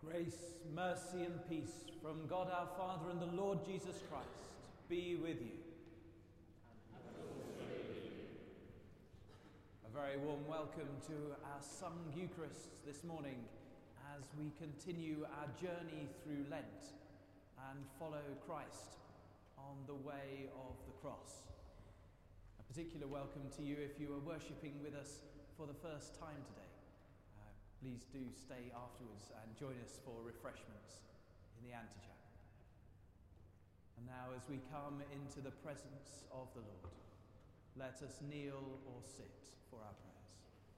Grace, mercy, and peace from God our Father and the Lord Jesus Christ be with you. A very warm welcome to our sung Eucharists this morning as we continue our journey through Lent and follow Christ on the way of the cross. A particular welcome to you if you are worshipping with us for the first time today. Please do stay afterwards and join us for refreshments in the antechapel. And now, as we come into the presence of the Lord, let us kneel or sit for our prayers.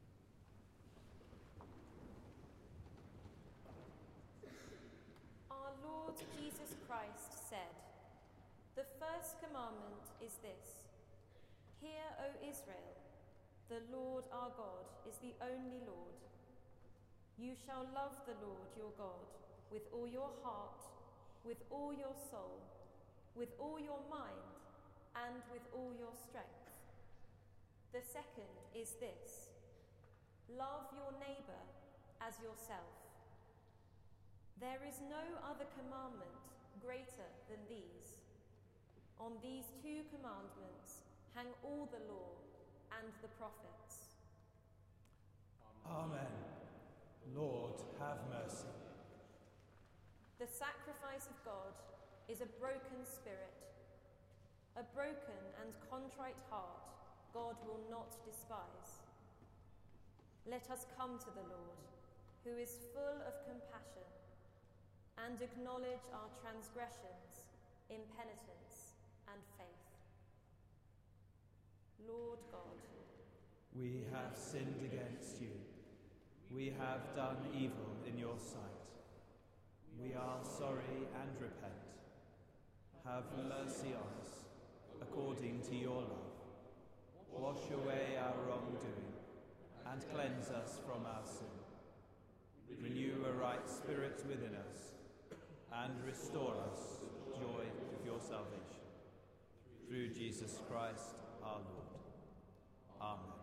Our Lord Jesus Christ said, "The first commandment is this: Hear, O Israel, the Lord our God is the only Lord. You shall love the Lord your God with all your heart, with all your soul, with all your mind, and with all your strength. The second is this: love your neighbour as yourself. There is no other commandment greater than these. On these two commandments hang all the law and the prophets." Amen. Lord, have mercy. The sacrifice of God is a broken spirit. A broken and contrite heart God will not despise. Let us come to the Lord, who is full of compassion, and acknowledge our transgressions in penitence and faith. Lord God, we have sinned against you. We have done evil in your sight. We are sorry and repent. Have mercy on us, according to your love. Wash away our wrongdoing, and cleanse us from our sin. Renew a right spirit within us, and restore us the joy of your salvation. Through Jesus Christ our Lord. Amen.